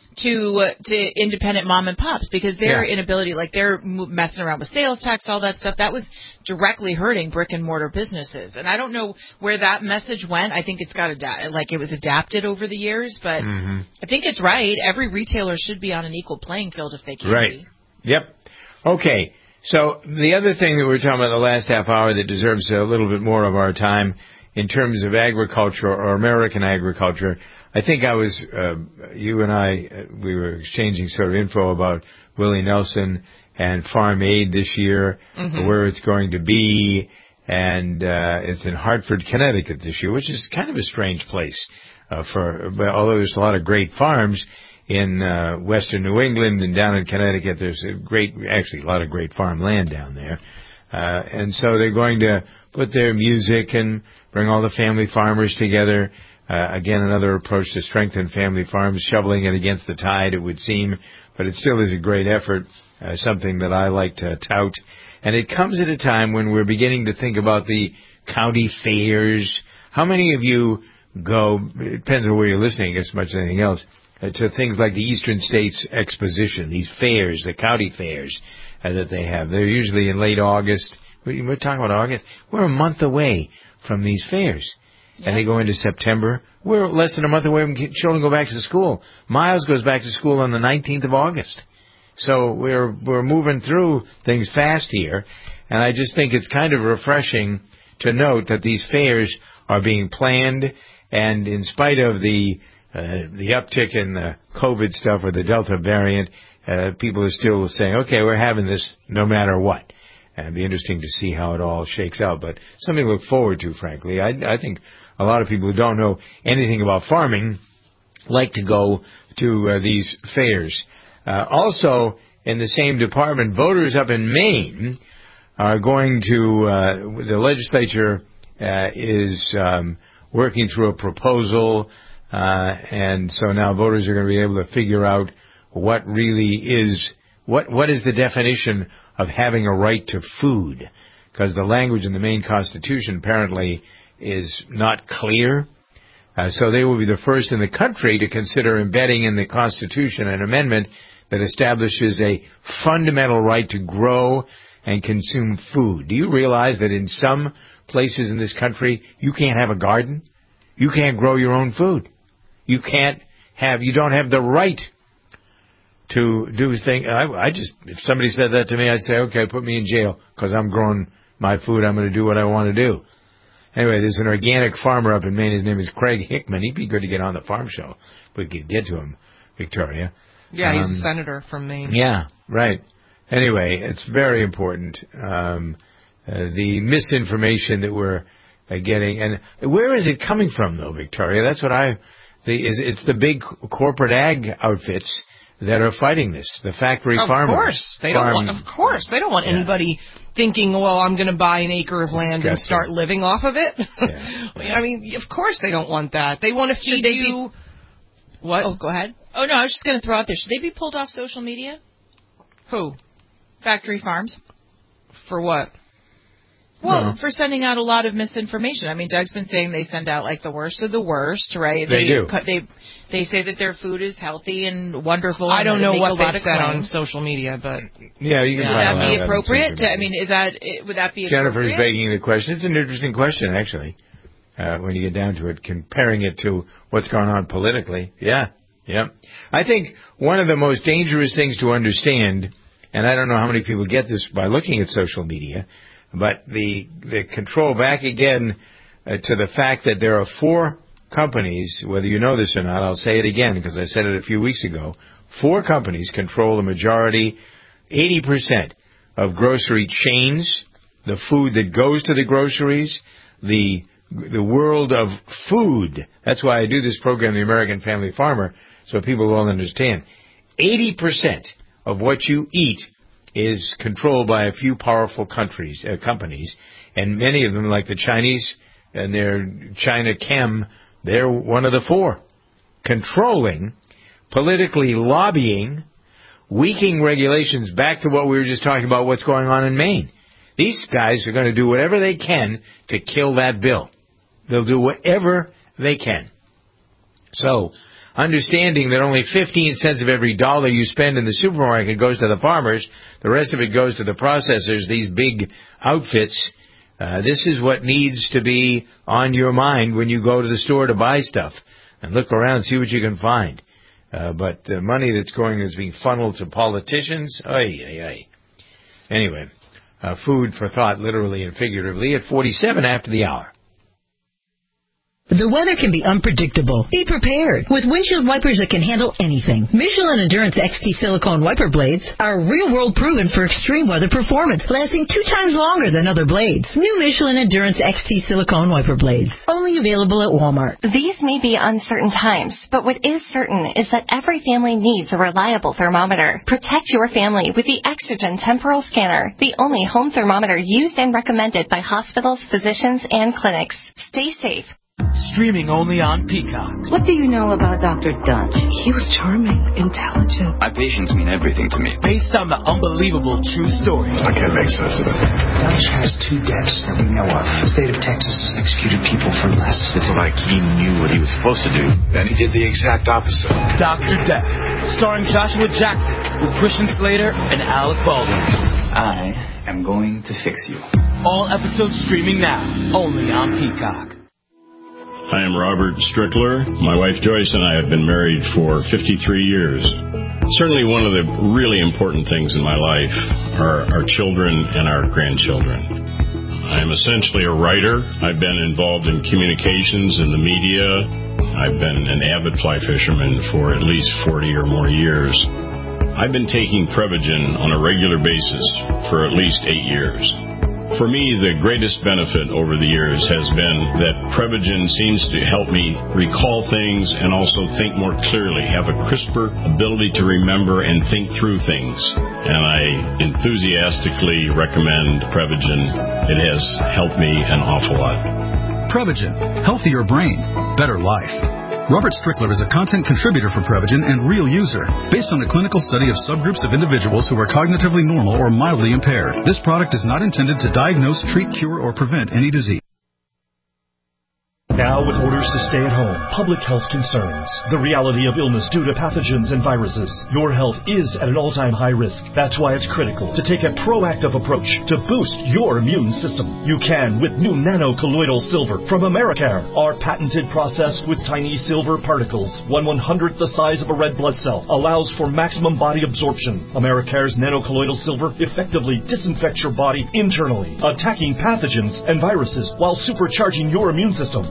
to uh, to independent mom and pops, because their Yeah. inability, like they're mo- messing around with sales tax, all that stuff, that was directly hurting brick and mortar businesses. And I don't know where that message went. I think it's got ada- like it was adapted over the years, but Mm-hmm. I think it's right. Every retailer should be on an equal playing field if they can Right. be. Yep. Okay. So the other thing that we were talking about the last half hour that deserves a little bit more of our time in terms of agriculture or American agriculture, I think I was, uh, you and I, uh, we were exchanging sort of info about Willie Nelson and Farm Aid this year, Mhm. where it's going to be, and uh, it's in Hartford, Connecticut this year, which is kind of a strange place uh, for, but although there's a lot of great farms in uh, western New England and down in Connecticut, there's a great, actually a lot of great farmland down there. Uh, and so they're going to put their music and bring all the family farmers together. Uh, again, another approach to strengthen family farms, shoveling it against the tide, it would seem, but it still is a great effort, uh, something that I like to tout. And it comes at a time when we're beginning to think about the county fairs. How many of you go, it depends on where you're listening as much as anything else, uh, to things like the Eastern States Exposition, these fairs, the county fairs uh, that they have. They're usually in late August. We're talking about August. We're a month away from these fairs. Yeah. And they go into September. We're less than a month away from children go back to school. Miles goes back to school on the nineteenth of August. So we're we're moving through things fast here. And I just think it's kind of refreshing to note that these fairs are being planned, and in spite of the uh, the uptick in the COVID stuff or the Delta variant, uh, people are still saying, okay, we're having this no matter what. And it'd be interesting to see how it all shakes out, but something to look forward to, frankly. I, I think a lot of people who don't know anything about farming like to go to uh, these fairs. Uh, also, in the same department, voters up in Maine are going to, uh, the legislature uh, is um, working through a proposal, uh, and so now voters are going to be able to figure out what really is, what what is the definition of having a right to food, because the language in the Maine Constitution apparently is not clear. Uh, so they will be the first in the country to consider embedding in the Constitution an amendment that establishes a fundamental right to grow and consume food. Do you realize that in some places in this country, you can't have a garden? You can't grow your own food. You can't have, you don't have the right to do things. I, I just, if somebody said that to me, I'd say, okay, put me in jail because I'm growing my food. I'm going to do what I want to do. Anyway, there's an organic farmer up in Maine. His name is Craig Hickman. He'd be good to get on the farm show if we could get to him, Victoria. Yeah, he's um, a senator from Maine. Yeah, right. Anyway, it's very important. Um, uh, the misinformation that we're uh, getting. And where is it coming from, though, Victoria? That's what I. The, is it's the big corporate ag outfits that are fighting this. The factory of farmers. Of course, they don't farm, want. Of course, they don't want yeah. anybody thinking, well, I'm going to buy an acre of land and start living off of it. Yeah. I mean, of course they don't want that. They want to feed they you. Be... What? Oh, go ahead. Oh no, I was just going to throw out there. Should they be pulled off social media? Who? Factory farms. For what? Well, no. for sending out a lot of misinformation. I mean, Doug's been saying they send out like the worst of the worst, right? They, they do. They they say that their food is healthy and wonderful. I don't and know they what they've said on social media, but yeah, you can. Would that be that appropriate? To, I mean, is that would that be Jennifer's appropriate? begging the question. It's an interesting question, actually. Uh, when you get down to it, comparing it to what's going on politically. Yeah, yeah. I think one of the most dangerous things to understand, and I don't know how many people get this by looking at social media, but the the control, back again uh, to the fact that there are four companies, whether you know this or not, I'll say it again because I said it a few weeks ago, four companies control the majority, eighty percent of grocery chains, the food that goes to the groceries, the the world of food. That's why I do this program, The American Family Farmer, so people will understand. eighty percent of what you eat is controlled by a few powerful countries, uh, companies, and many of them, like the Chinese and their China Chem, they're one of the four, controlling, politically lobbying, weakening regulations. Back to what we were just talking about, what's going on in Maine. These guys are going to do whatever they can to kill that bill. They'll do whatever they can. So, understanding that only fifteen cents of every dollar you spend in the supermarket goes to the farmers, the rest of it goes to the processors, these big outfits, uh, this is what needs to be on your mind when you go to the store to buy stuff. And look around, see what you can find. Uh, but the money that's going is being funneled to politicians. Ay, ay, ay. Anyway, uh, food for thought, literally and figuratively, at forty-seven after the hour. The weather can be unpredictable. Be prepared with windshield wipers that can handle anything. Michelin Endurance X T silicone wiper blades are real-world proven for extreme weather performance, lasting two times longer than other blades. New Michelin Endurance X T silicone wiper blades, only available at Walmart. These may be uncertain times, but what is certain is that every family needs a reliable thermometer. Protect your family with the Exergen Temporal Scanner, the only home thermometer used and recommended by hospitals, physicians, and clinics. Stay safe. Streaming only on Peacock. What do you know about Doctor Dunn? He was charming, intelligent. My patients mean everything to me. Based on the unbelievable true story. I can't make sense of it. Dutch has two deaths that we know of. The state of Texas has executed people for less. It's like he knew what he was supposed to do, and he did the exact opposite. Doctor Death, starring Joshua Jackson with Christian Slater and Alec Baldwin. I am going to fix you. All episodes streaming now, only on Peacock. I am Robert Strickler. My wife Joyce and I have been married for fifty-three years. Certainly one of the really important things in my life are our children and our grandchildren. I am essentially a writer. I've been involved in communications in the media. I've been an avid fly fisherman for at least forty or more years. I've been taking Prevagen on a regular basis for at least eight years. For me, the greatest benefit over the years has been that Prevagen seems to help me recall things and also think more clearly, have a crisper ability to remember and think through things. And I enthusiastically recommend Prevagen. It has helped me an awful lot. Prevagen. Healthier brain. Better life. Robert Strickler is a content contributor for Prevagen and real user, based on a clinical study of subgroups of individuals who are cognitively normal or mildly impaired. This product is not intended to diagnose, treat, cure, or prevent any disease. Now with orders to stay at home, public health concerns, the reality of illness due to pathogens and viruses, your health is at an all-time high risk. That's why it's critical to take a proactive approach to boost your immune system. You can with new nano-colloidal silver from Americare, our patented process with tiny silver particles, one one-hundredth the size of a red blood cell, allows for maximum body absorption. Americare's nano-colloidal silver effectively disinfects your body internally, attacking pathogens and viruses while supercharging your immune system.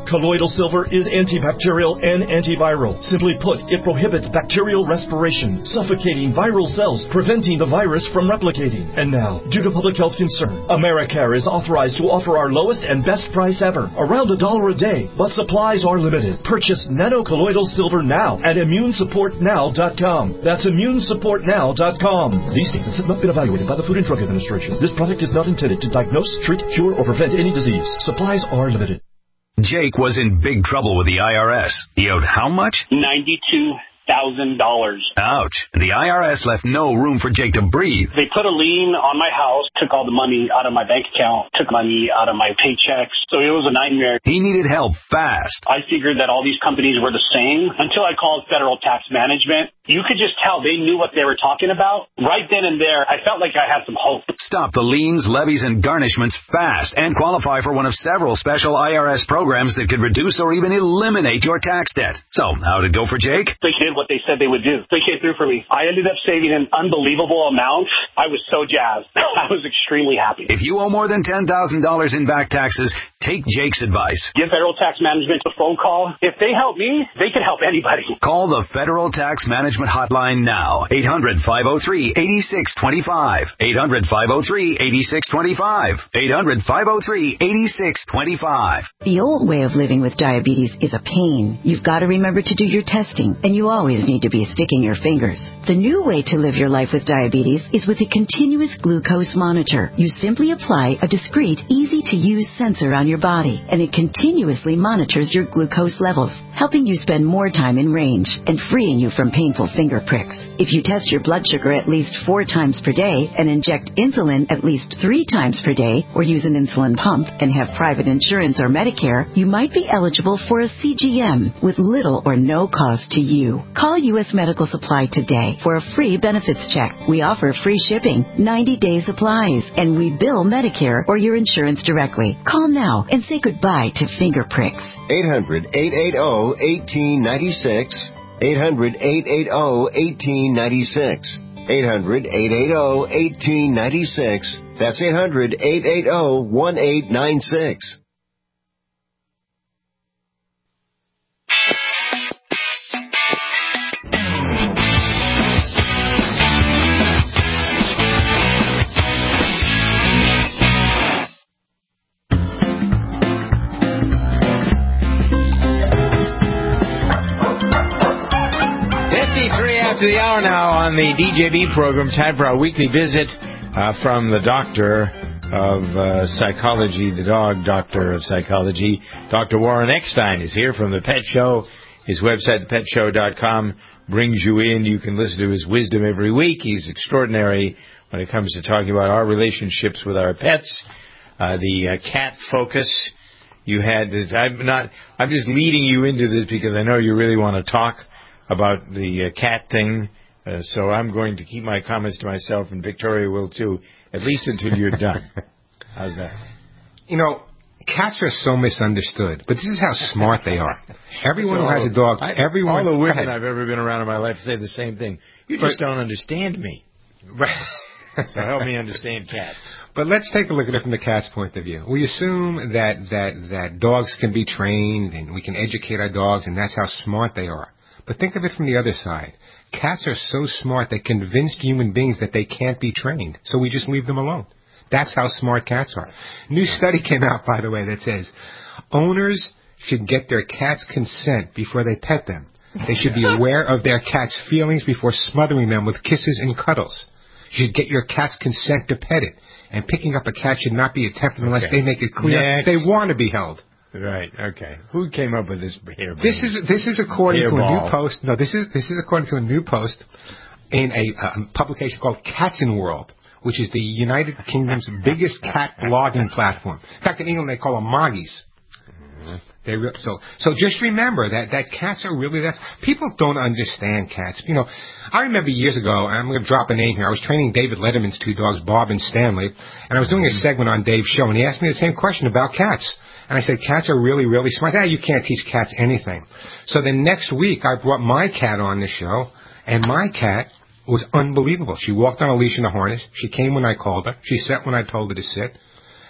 Colloidal silver is antibacterial and antiviral. Simply put, it prohibits bacterial respiration, suffocating viral cells, preventing the virus from replicating. And now, due to public health concern, Americare is authorized to offer our lowest and best price ever, around a dollar a day, but supplies are limited. Purchase nanocolloidal silver now at immune support now dot com. That's immune support now dot com. These statements have not been evaluated by the Food and Drug Administration. This product is not intended to diagnose, treat, cure, or prevent any disease. Supplies are limited. Jake was in big trouble with the I R S. He owed how much? ninety-two thousand dollars. Ouch. The I R S left no room for Jake to breathe. They put a lien on my house, took all the money out of my bank account, took money out of my paychecks. So it was a nightmare. He needed help fast. I figured that all these companies were the same until I called Federal Tax Management. You could just tell they knew what they were talking about. Right then and there, I felt like I had some hope. Stop the liens, levies, and garnishments fast and qualify for one of several special I R S programs that could reduce or even eliminate your tax debt. So, how'd it go for Jake? They did what they said they would do. They came through for me. I ended up saving an unbelievable amount. I was so jazzed. I was extremely happy. If you owe more than ten thousand dollars in back taxes, take Jake's advice. Give Federal Tax Management a phone call. If they help me, they can help anybody. Call the Federal Tax Management Hotline now. eight hundred, five oh three, eight six two five. eight hundred, five oh three, eight six two five. eight hundred, five oh three, eight six two five. The old way of living with diabetes is a pain. You've got to remember to do your testing, and you always need to be sticking your fingers. The new way to live your life with diabetes is with a continuous glucose monitor. You simply apply a discreet, easy-to-use sensor on your body, and it continuously monitors your glucose levels, helping you spend more time in range and freeing you from painful finger pricks. If you test your blood sugar at least four times per day and inject insulin at least three times per day, or use an insulin pump and have private insurance or Medicare, you might be eligible for a C G M with little or no cost to you. Call U S Medical Supply today for a free benefits check. We offer free shipping, ninety-day supplies, and we bill Medicare or your insurance directly. Call now and say goodbye to finger pricks. eight hundred, eight eight zero, one eight nine six. eight hundred, eight eight zero, one eight nine six. eight hundred, eight eight zero, one eight nine six. That's eight hundred, eight eight zero, one eight nine six. To the hour now on the D J B program. Time for our weekly visit uh, from the doctor of uh, psychology, the dog doctor of psychology. Doctor Warren Eckstein is here from The Pet Show. His website, the pet show dot com, brings you in. You can listen to his wisdom every week. He's extraordinary when it comes to talking about our relationships with our pets. Uh, the uh, cat focus you had. I'm not. I'm just leading you into this because I know you really want to talk about the uh, cat thing, uh, so I'm going to keep my comments to myself, and Victoria will too, at least until you're done. How's that? You know, cats are so misunderstood, but this is how smart they are. Everyone so, who has a dog, I, everyone... All the women I've ever been around in my life say the same thing. You just but, don't understand me. Right. So help me understand cats. But let's take a look at it from the cat's point of view. We assume that, that, that dogs can be trained, and we can educate our dogs, and that's how smart they are. But think of it from the other side. Cats are so smart they convinced human beings that they can't be trained, so we just leave them alone. That's how smart cats are. New study came out, by the way, that says owners should get their cat's consent before they pet them. They should be aware of their cat's feelings before smothering them with kisses and cuddles. You should get your cat's consent to pet it. And picking up a cat should not be attempted unless okay. they make it clear Next. they want to be held. Right. Okay. Who came up with this hair? This is this is according to a new post. No, this is this is according to a new post in a, a publication called Cats in World, which is the United Kingdom's biggest cat blogging platform. In fact, in England they call them Moggies. Mm-hmm. They re- so so just remember that that cats are really that's people don't understand cats. You know, I remember years ago. I'm going to drop a name here. I was training David Letterman's two dogs, Bob and Stanley, and I was doing a segment on Dave's show, and he asked me the same question about cats. And I said, cats are really, really smart. Ah, you can't teach cats anything. So the next week, I brought my cat on the show, and my cat was unbelievable. She walked on a leash and a harness. She came when I called her. She sat when I told her to sit.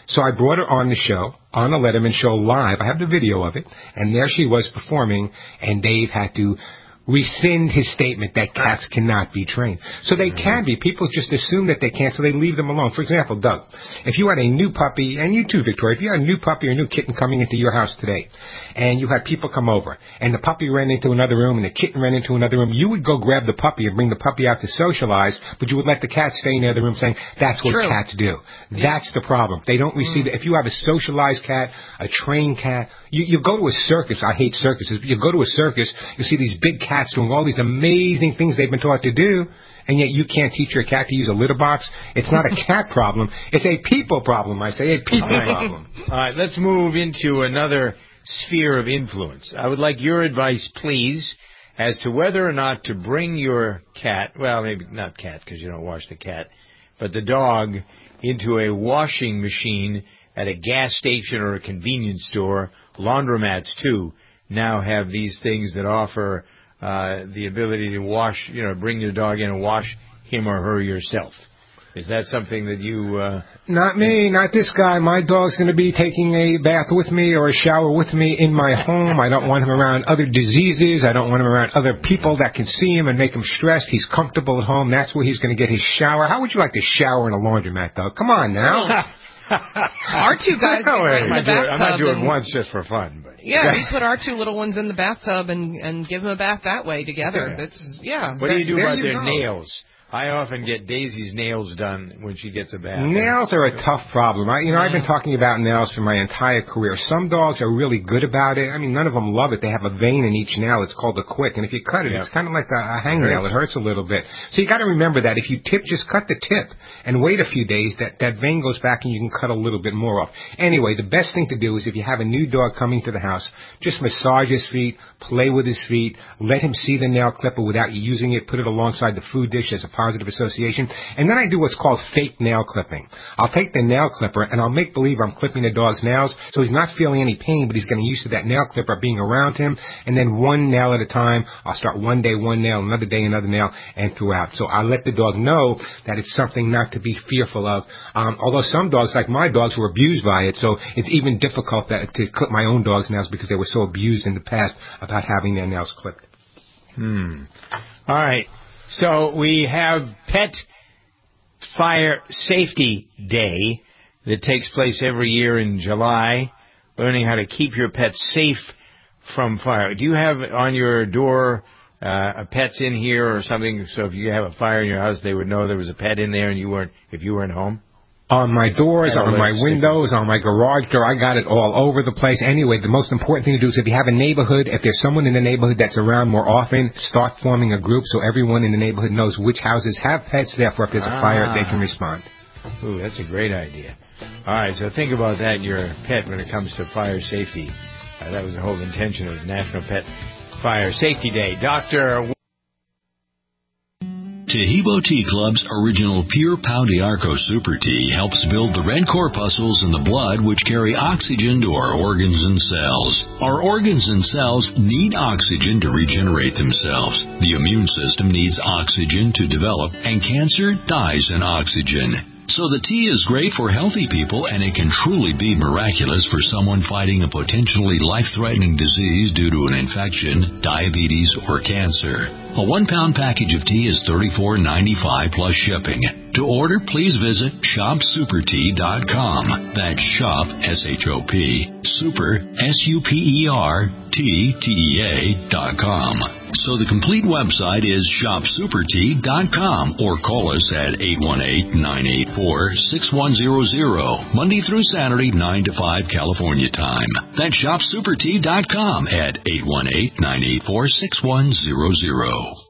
So I brought her on the show, on the Letterman show live. I have the video of it, and there she was performing, and Dave had to rescind his statement that cats cannot be trained. So they can be. People just assume that they can't, so they leave them alone. For example, Doug, if you had a new puppy, and you too, Victoria, if you had a new puppy or a new kitten coming into your house today, and you had people come over, and the puppy ran into another room, and the kitten ran into another room, you would go grab the puppy and bring the puppy out to socialize, but you would let the cat stay in the other room saying, that's what True. cats do. Yeah. That's the problem. They don't receive mm. it. If you have a socialized cat, a trained cat, you, you go to a circus. I hate circuses, but you go to a circus, you see these big cats doing all these amazing things they've been taught to do, and yet you can't teach your cat to use a litter box. It's not a cat problem. It's a people problem, I say. A people All right. problem. All right, let's move into another sphere of influence. I would like your advice, please, as to whether or not to bring your cat, well, maybe not cat because you don't wash the cat, but the dog into a washing machine at a gas station or a convenience store. Laundromats, too, now have these things that offer uh, the ability to wash, you know, bring your dog in and wash him or her yourself. Is that something that you... Uh, not me, not this guy. My dog's going to be taking a bath with me or a shower with me in my home. I don't want him around other diseases. I don't want him around other people that can see him and make him stressed. He's comfortable at home. That's where he's going to get his shower. How would you like to shower in a laundromat, dog? Come on now. Our two guys get right in the bathtub. I'm not doing it once just for fun. But. Yeah, we put our two little ones in the bathtub and, and give them a bath that way together. Yeah. That's yeah. What do you do there about you their go. nails? I often get Daisy's nails done when she gets a bath. Nails are a tough problem. I, you know, yeah. I've been talking about nails for my entire career. Some dogs are really good about it. I mean, none of them love it. They have a vein in each nail. It's called a quick. And if you cut it, yeah. it's kind of like a, a hangnail. It, it hurts a little bit. So you got to remember that if you tip, just cut the tip and wait a few days. That, that vein goes back and you can cut a little bit more off. Anyway, the best thing to do is if you have a new dog coming to the house, just massage his feet, play with his feet, let him see the nail clipper without you using it, put it alongside the food dish as a positive association. And then I do what's called fake nail clipping. I'll take the nail clipper and I'll make believe I'm clipping the dog's nails so he's not feeling any pain, but he's getting used to that nail clipper being around him. And then one nail at a time, I'll start one day one nail, another day another nail, and throughout. So I let the dog know that it's something not to be fearful of. Um, although some dogs, like my dogs, were abused by it, so it's even difficult that, to clip my own dog's nails because they were so abused in the past about having their nails clipped. Hmm. All right. So we have Pet Fire Safety Day that takes place every year in July, learning how to keep your pets safe from fire. Do you have on your door uh, a pet's in here or something, so if you have a fire in your house, they would know there was a pet in there and you weren't, if you weren't home? On my doors, on my windows, on my garage door, I got it all over the place. Anyway, the most important thing to do is if you have a neighborhood, if there's someone in the neighborhood that's around more often, start forming a group so everyone in the neighborhood knows which houses have pets, therefore if there's a ah. fire, they can respond. Ooh, that's a great idea. All right, so think about that in your pet when it comes to fire safety. Uh, that was the whole intention of National Pet Fire Safety Day. Doctor Tahibo Tea Club's original Pure Pau d'Arco Super Tea helps build the red corpuscles in the blood which carry oxygen to our organs and cells. Our organs and cells need oxygen to regenerate themselves. The immune system needs oxygen to develop, and cancer dies in oxygen. So the tea is great for healthy people, and it can truly be miraculous for someone fighting a potentially life-threatening disease due to an infection, diabetes, or cancer. A one-pound package of tea is thirty-four ninety-five plus shipping. To order, please visit shop super tea dot com. That's shop, S H O P, super, S U P E R, T, T E A dot com. So the complete website is shop super tea dot com or call us at eight one eight, nine eight four, six one zero zero, Monday through Saturday, nine to five California time. That's shop super tea dot com at eight one eight, nine eight four, six one zero zero.